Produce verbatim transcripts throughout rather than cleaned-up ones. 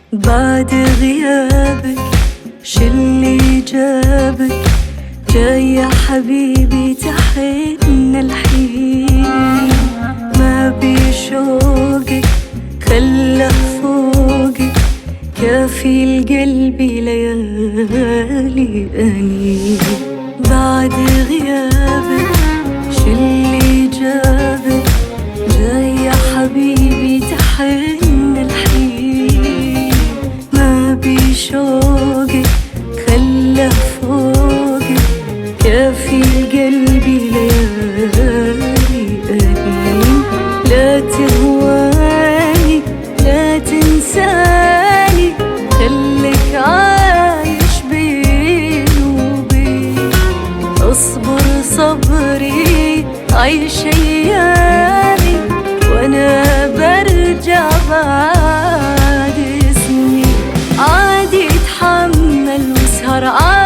بعد غيابك شلي جابك؟ جاي يا حبيبي تحن الحين، ما بشوقك خلى فوقك، كافي القلب ليالي أنين. بعد غيابك شلي جابك؟ جاي يا حبيبي تحن الحين، ما بشوقك خلى فوقك، كافي القلب ليالي أنين. لا تهواني لا تنساني، خليك عايش بيني وبين. اصبر صبري عيش ايامي، وانا برجع بعد سنين. عادي اتحمل واسهر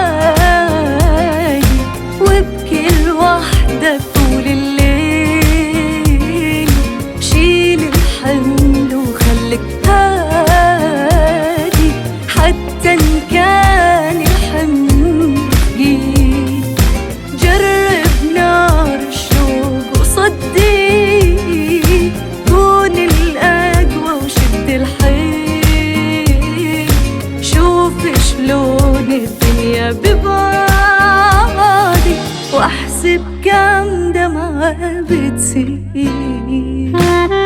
عادي، وابكي لوحدك طول الليل. شيل الحمل وخليك هادي، حتى ان كان الحمل ثقيل. جرب نار الشوق وصدق، كون الأقوى وشد الحيل. شوف شلون الدنيا ببعدي، واحسب كم دمعة بتسيل.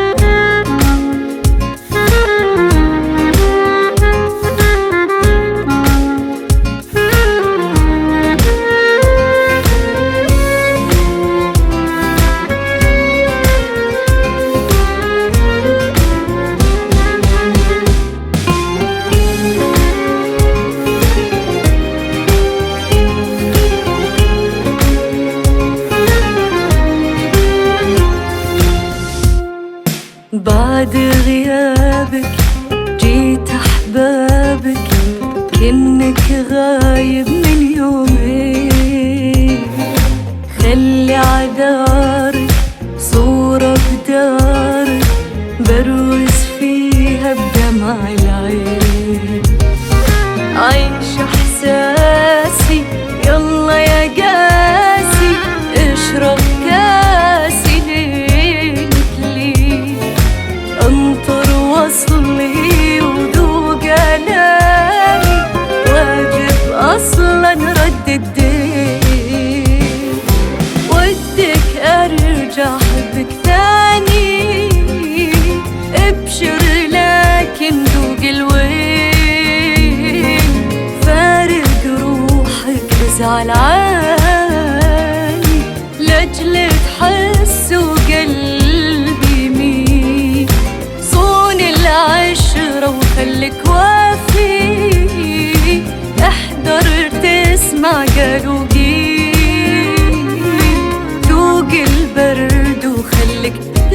بعد غيابك جيت أحبابك، كأنك غايب من يومين. خلي عدارك صورة بدارك، بروز فيها بدمع العين. عيش إحساسي يلا يا قاسي، اشرب كاسي ليلي. انطر وصلي وذوق الامي، واجب اصلا رد الدين. ودك ارجع احبك ثاني، ابشر لكن ذوق الوين. فارق روحك ازعل عاني، لاجل تحس وقلبي يميل. صون العشرة وخليك وافي، احضر تسمع قالوا قيل. ذوق البرد وخليك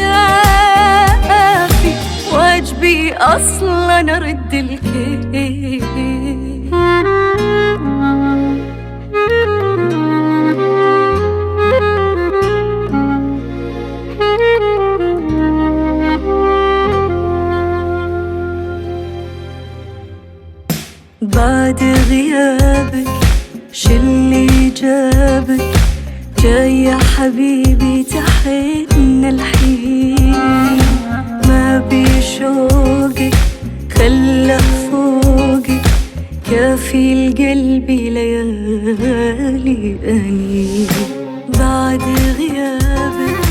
دافي، واجبي اصلا ارد الكيل. بعد غيابك شلي جابك؟ جاي يا حبيبي تحن الحين، ما بشوقك خلى فوقك، كافي القلب ليالي أنين. بعد غيابك